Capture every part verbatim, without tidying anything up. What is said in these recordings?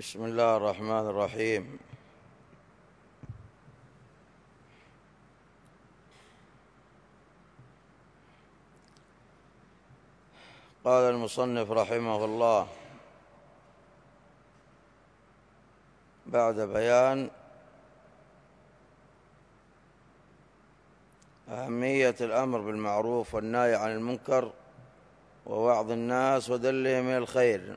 بسم الله الرحمن الرحيم. قال المصنف رحمه الله بعد بيان أهمية الأمر بالمعروف والنهي عن المنكر ووعظ الناس ودلهم إلى الخير،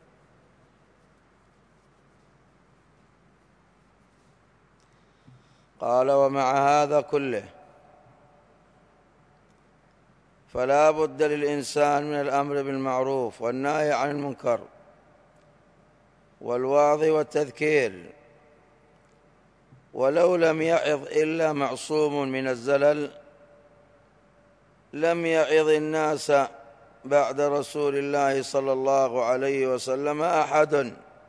قال: ومع هذا كله فلا بد للإنسان من الأمر بالمعروف والنهي عن المنكر والوعظ والتذكير، ولو لم يعظ إلا معصوم من الزلل لم يعظ الناس بعد رسول الله صلى الله عليه وسلم أحد،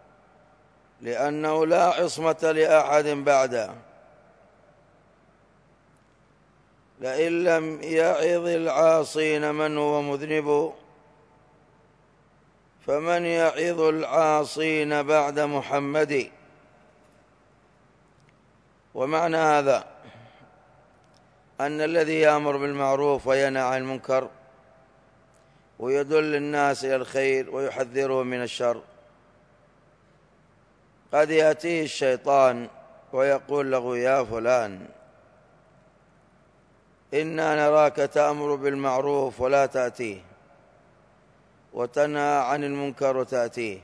لأنه لا عصمة لأحد بعده. لئن لم يعظ العاصين من هو مذنب فمن يعظ العاصين بعد محمد. ومعنى هذا أن الذي يأمر بالمعروف وينهى عن المنكر ويدل الناس إلى الخير ويحذرهم من الشر قد يأتيه الشيطان ويقول له: يا فلان، إنا نراك تأمر بالمعروف ولا تأتيه، وتنهى عن المنكر وتأتيه،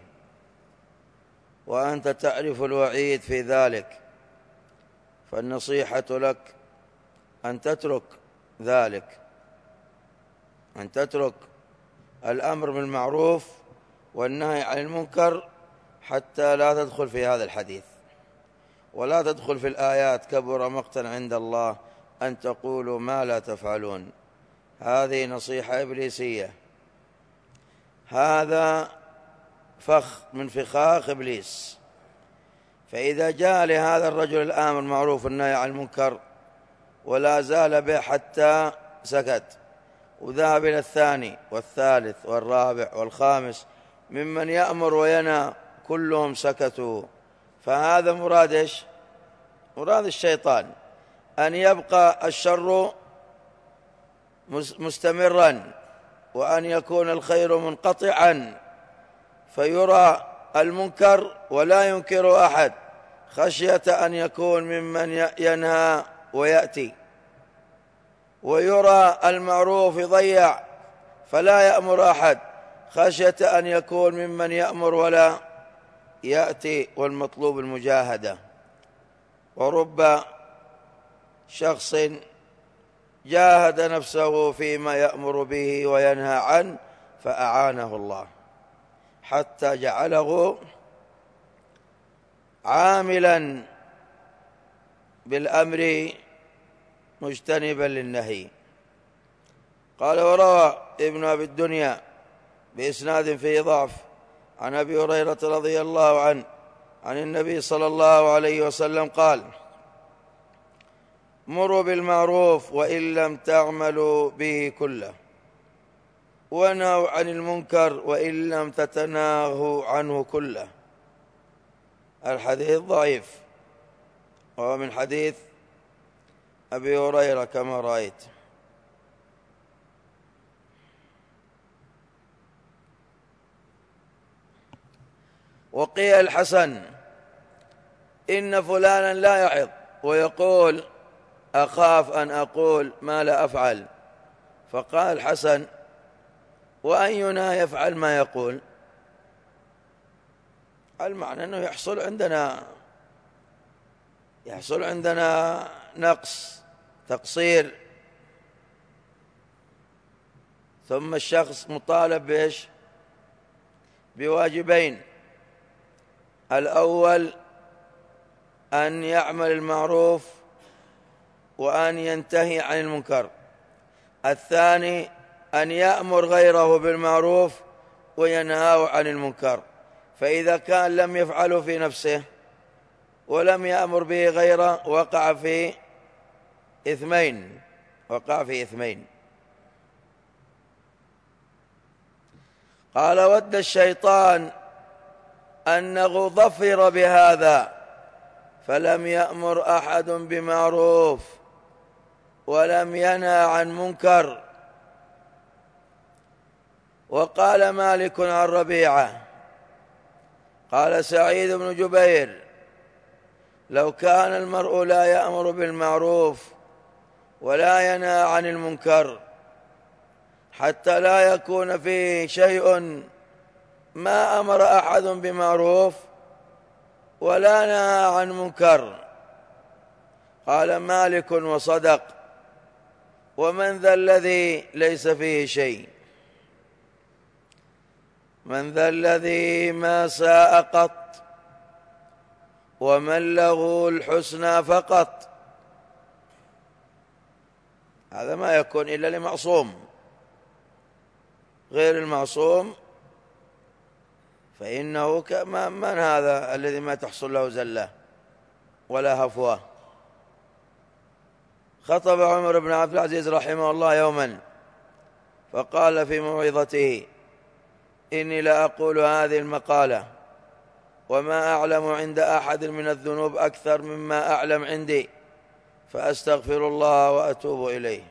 وأنت تعرف الوعيد في ذلك، فالنصيحة لك أن تترك ذلك، أن تترك الأمر بالمعروف والنهي عن المنكر حتى لا تدخل في هذا الحديث ولا تدخل في الآيات: كبر مقتا عند الله أن تقولوا ما لا تفعلون. هذه نصيحة إبليسية، هذا فخ من فخاخ إبليس. فإذا جاء لهذا الرجل الآمر بالمعروف والنهي عن المنكر ولا زال به حتى سكت، وذهب إلى الثاني والثالث والرابع والخامس ممن يأمر وينهى كلهم سكتوا، فهذا مراد إيش؟ مراد الشيطان أن يبقى الشر مستمرا وأن يكون الخير منقطعا، فيرى المنكر ولا ينكر أحد خشية أن يكون ممن ينهى ويأتي، ويرى المعروف يضيع فلا يأمر أحد خشية أن يكون ممن يأمر ولا يأتي، والمطلوب المجاهدة. ورب شخص جاهد نفسه فيما يأمر به وينهى عنه فأعانه الله حتى جعله عاملا بالأمر مجتنبا للنهي. قال: وروى ابن أبي الدنيا بإسناد فيه ضعف عن أبي هريرة رضي الله عنه عن النبي صلى الله عليه وسلم قال: مروا بالمعروف وإن لم تعملوا به كله، ونهوا عن المنكر وإن لم تتناهوا عنه كله. الحديث ضعيف، وهو من حديث أبي هريرة كما رأيت. وقيل الحسن: إن فلانا لا يعظ، ويقول: أخاف أن أقول ما لا أفعل. فقال الحسن: وأينا يفعل ما يقول؟ المعنى أنه يحصل عندنا يحصل عندنا نقص، تقصير، ثم الشخص مطالب بإيش؟ بواجبين: الأول أن يعمل المعروف وأن ينتهي عن المنكر، الثاني أن يأمر غيره بالمعروف وينهاه عن المنكر. فإذا كان لم يفعله في نفسه ولم يأمر به غيره وقع في إثمين وقع في إثمين. قال: ود الشيطان أنه ظفر بهذا فلم يأمر أحد بمعروف ولم ينهى عن منكر. وقال مالك عن ربيعة قال سعيد بن جبير لو كان المرء لا يأمر بالمعروف ولا ينهى عن المنكر حتى لا يكون فيه شيء ما أمر أحد بمعروف ولا نهى عن منكر. قال مالك وصدق. ومن ذا الذي ليس فيه شيء؟ من ذا الذي ما ساء قط ومن له الحسنى فقط؟ هذا ما يكون إلا لمعصوم، غير المعصوم فإنه من هذا الذي ما تحصل له زلة ولا هفوة؟ خطب عمر بن عبد العزيز رحمه الله يوما فقال في موعظته إني لا أقول هذه المقالة وما أعلم عند أحد من الذنوب أكثر مما أعلم عندي فأستغفر الله وأتوب إليه.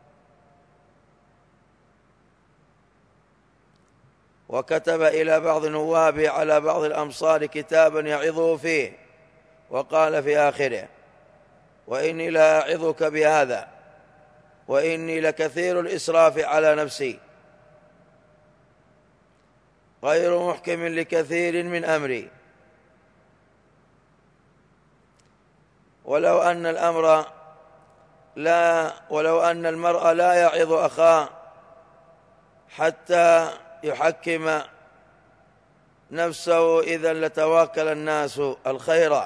وكتب إلى بعض نوابه على بعض الأمصار كتابا يعظه فيه وقال في آخره وإني لا أعظك بهذا وإني لكثير الإسراف على نفسي غير محكم لكثير من أمري. ولو أن الأمر لا ولو أن المرء لا يعظ أخاه حتى يحكم نفسه إذا لتواكل الناس الخير.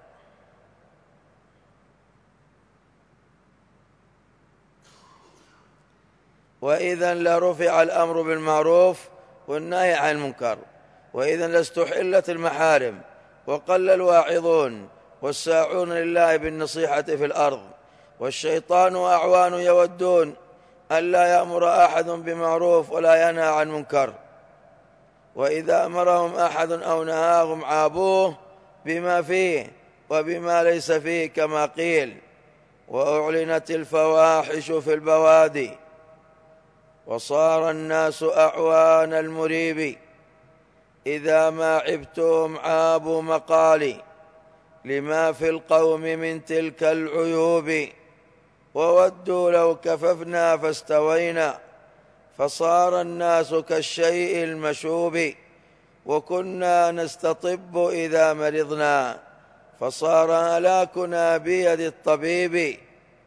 وإذا لرفع الأمر بالمعروف والنهي عن المنكر، وإذا لاستحلت المحارم وقل الواعظون والساعون لله بالنصيحة في الأرض، والشيطان وأعوان يودون ألا يأمر أحد بمعروف ولا ينهى عن منكر، وإذا أمرهم أحد أو نهاهم عابوه بما فيه وبما ليس فيه كما قيل. وأعلنت الفواحش في البوادي وصار الناس أعوان المريب، إذا ما عبتم عابوا مقالي لما في القوم من تلك العيوب. وودوا لو كففنا فاستوينا فصار الناس كالشيء المشوب، وكنا نستطب إذا مرضنا فصار هلاكنا بيد الطبيب.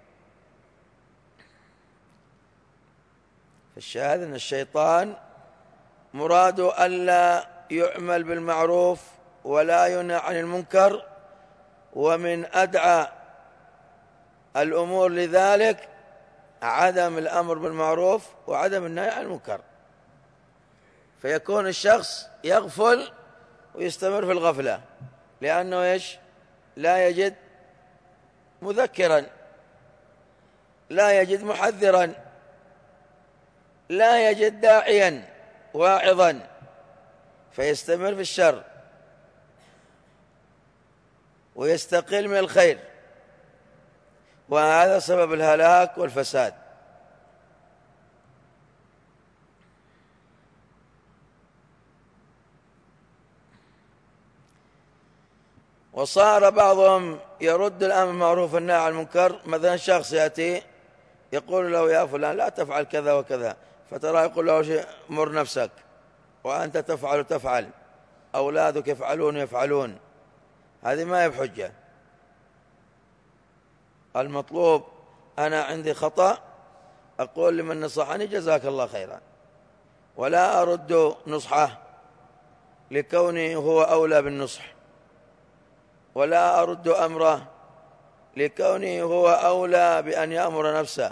الشاهد أن الشيطان مراد ألا يعمل بالمعروف ولا ينهى عن المنكر، ومن أدعى الأمور لذلك عدم الأمر بالمعروف وعدم النهي عن المنكر، فيكون الشخص يغفل ويستمر في الغفلة لأنه إيش؟ لا يجد مذكرا، لا يجد محذرا، لا يجد داعيا واعظا، فيستمر في الشر ويستقل من الخير، وهذا سبب الهلاك والفساد. وصار بعضهم يرد الأمر بالمعروف والنهي عن المنكر. مثلا شخص يأتي يقول له يا فلان لا تفعل كذا وكذا، فترى يقول له مر نفسك وأنت تفعل تفعل، أولادك يفعلون يفعلون، هذه ما هي بحجة. المطلوب أنا عندي خطأ أقول لمن نصحني جزاك الله خيرا، ولا أرد نصحه لكونه هو أولى بالنصح، ولا أرد أمره لكونه هو أولى بأن يأمر نفسه،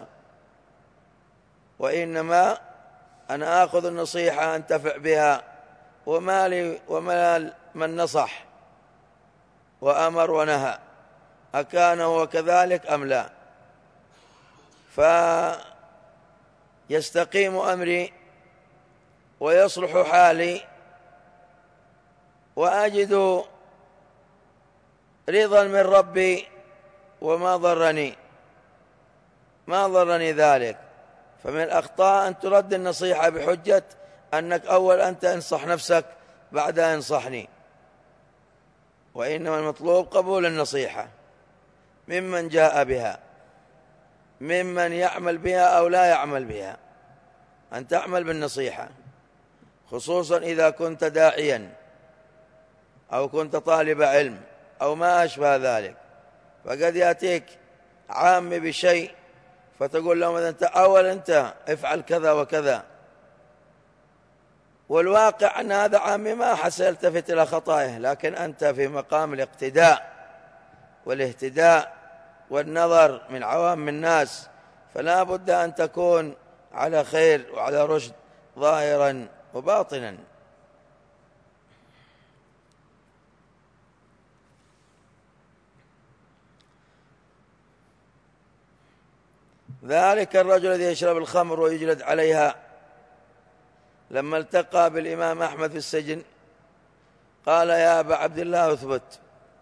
وإنما أنا آخذ النصيحة أنتفع بها، وما لي وما من نصح وأمر ونهى أكان هو كذلك أم لا، فيستقيم أمري ويصلح حالي وأجد رضا من ربي وما ضرني ما ضرني ذلك. فمن الأخطاء أن ترد النصيحة بحجة أنك أول أنت انصح نفسك بعدها انصحني، وإنما المطلوب قبول النصيحة ممن جاء بها، ممن يعمل بها أو لا يعمل بها، أن تعمل بالنصيحة، خصوصا إذا كنت داعيا أو كنت طالب علم أو ما أشبه ذلك. فقد يأتيك عام بشيء فتقول لهم أنت أول أنت افعل كذا وكذا، والواقع أن هذا عامي ما حس يلتفت إلى خطائه، لكن أنت في مقام الاقتداء والاهتداء والنظر من عوام الناس، فلا بد أن تكون على خير وعلى رشد ظاهرا وباطنا. ذلك الرجل الذي يشرب الخمر ويجلد عليها لما التقى بالإمام أحمد في السجن قال يا أبا عبد الله اثبت.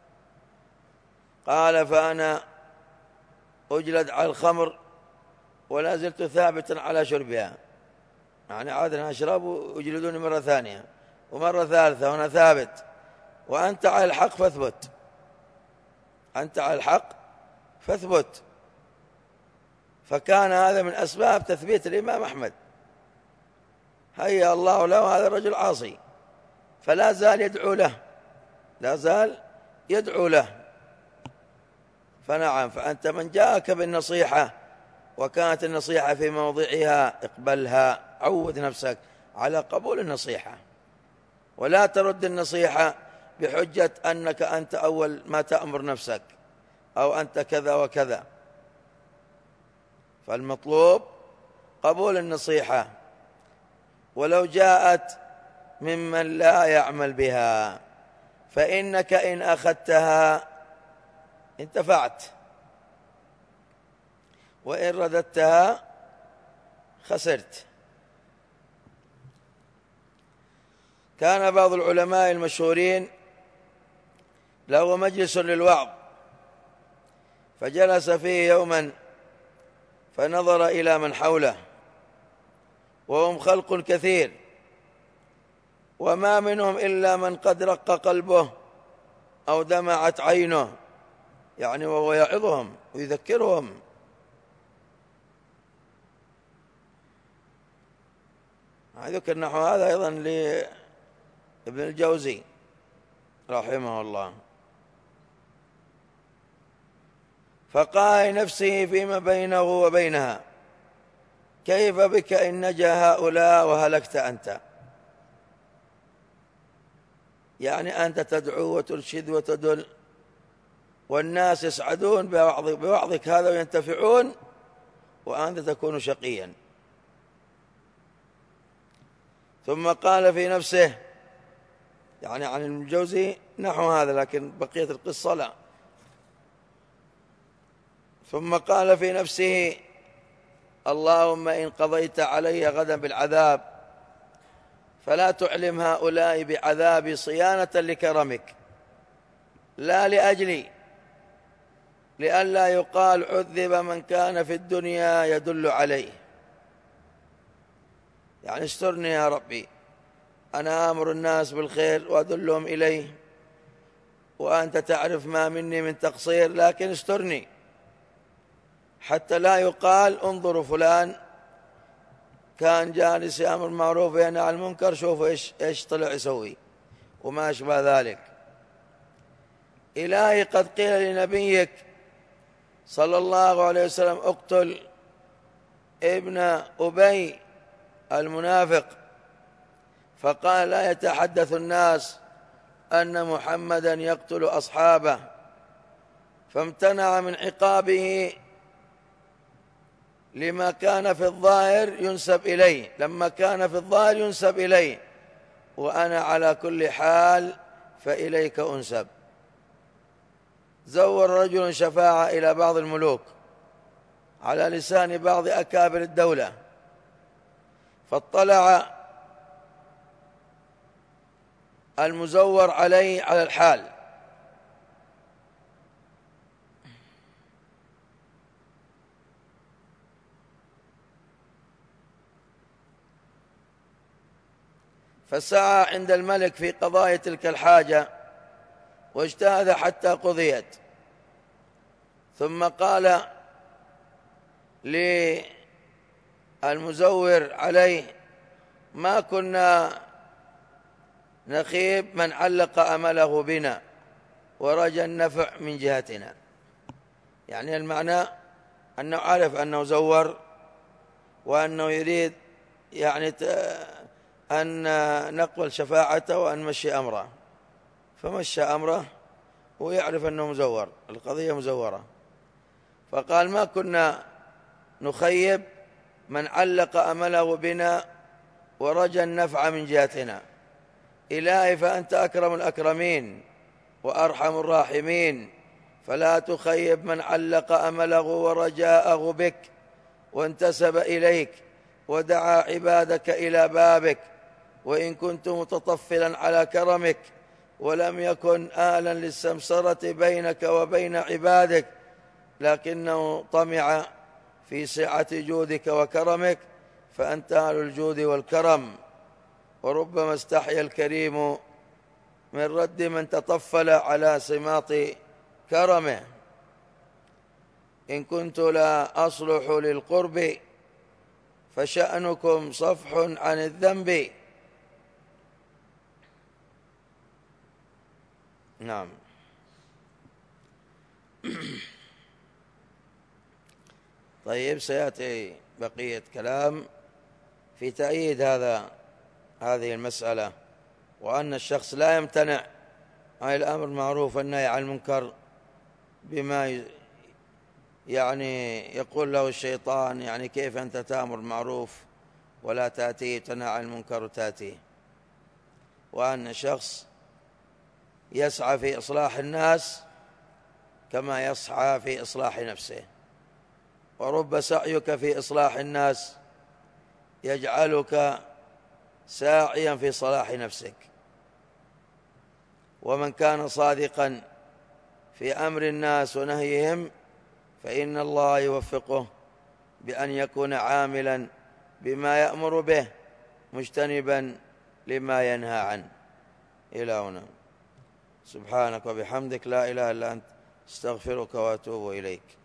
قال فأنا أجلد على الخمر ولا زلت ثابتا على شربها، يعني عادة أشرب ويجلدوني مرة ثانية ومرة ثالثة وأنا ثابت، وأنت على الحق فاثبت، أنت على الحق فاثبت. فكان هذا من أسباب تثبيت الإمام أحمد، هيا الله له هذا الرجل عاصي، فلا زال يدعو له، لا زال يدعو له. فنعم، فأنت من جاءك بالنصيحة وكانت النصيحة في موضعها اقبلها، عود نفسك على قبول النصيحة، ولا ترد النصيحة بحجة أنك أنت أول ما تأمر نفسك أو أنت كذا وكذا. فالمطلوب قبول النصيحة ولو جاءت ممن لا يعمل بها، فإنك إن أخذتها انتفعت، وإن رددتها خسرت. كان بعض العلماء المشهورين له مجلس للوعظ، فجلس فيه يوما فنظر إلى من حوله وهم خلق كثير، وما منهم إلا من قد رق قلبه أو دمعت عينه، يعني وهو يعظهم ويذكرهم. ذكر نحو هذا أيضا لابن الجوزي رحمه الله. فقال نفسه فيما بينه وبينها كيف بك إن نجا هؤلاء وهلكت أنت، يعني أنت تدعو وترشد وتدل والناس يسعدون بوعظك هذا وينتفعون، وأنت تكون شقيا. ثم قال في نفسه، يعني عن ابن الجوزي نحو هذا، لكن بقية القصة لا. ثم قال في نفسه اللهم إن قضيت علي غدا بالعذاب فلا تعلم هؤلاء بعذابي صيانة لكرمك، لا لأجلي، لئلا يقال عذب من كان في الدنيا يدل عليه. يعني استرني يا ربي، أنا آمر الناس بالخير وأدلهم إليه، وأنت تعرف ما مني من تقصير، لكن استرني حتى لا يقال انظروا فلان كان جالس يأمر بالمعروف وينهى عن المنكر، شوفوا إيش إيش طلع يسوي وما أشبه ذلك. إلهي قد قيل لنبيك صلى الله عليه وسلم اقتل ابن أبي المنافق، فقال لا يتحدث الناس أن محمدا يقتل أصحابه، فامتنع من عقابه لما كان في الظاهر ينسب إليه، لما كان في الظاهر ينسب إليه، وأنا على كل حال فإليك أنسب. زور رجل شفاعة إلى بعض الملوك على لسان بعض أكابر الدولة، فاطلع المزور عليه على الحال. فسعى عند الملك في قضاء تلك الحاجة واجتهد حتى قضيت، ثم قال للمزور عليه: ما كنا نخيب من علق أمله بنا ورجى النفع من جهتنا. يعني المعنى أنه عارف أنه زور وأنه يريد يعني أن نقبل شفاعته وأن نمشي أمره، فمشى أمره ويعرف أنه مزور، القضية مزورة. فقال: ما كنا نخيب من علق أمله بنا ورجى النفع من جهتنا. إلهي فأنت أكرم الأكرمين وأرحم الراحمين، فلا تخيب من علق أمله ورجاءه بك وانتسب إليك ودعا عبادك إلى بابك، وإن كنت متطفلا على كرمك ولم يكن آلا للسمسرة بينك وبين عبادك، لكنه طمع في سعة جودك وكرمك، فأنت أهل الجود والكرم. وربما استحيا الكريم من رد من تطفل على سماط كرمه. إن كنت لا أصلح للقرب فشأنكم صفح عن الذنب. نعم. طيب، سيأتي بقية كلام في تأييد هذا هذه المسألة، وأن الشخص لا يمتنع عن الأمر المعروف والنهي عن المنكر بما يعني يقول له الشيطان: يعني كيف أنت تأمر المعروف ولا تأتيه، تنهى عن المنكر وتأتيه. وأن الشخص يسعى في إصلاح الناس كما يسعى في إصلاح نفسه، ورب سعيك في إصلاح الناس يجعلك ساعيا في صلاح نفسك. ومن كان صادقا في أمر الناس ونهيهم فإن الله يوفقه بأن يكون عاملا بما يأمر به مجتنبا لما ينهى عنه. إلى هنا. سبحانك وبحمدك، لا إله إلا أنت، استغفرك وأتوب إليك.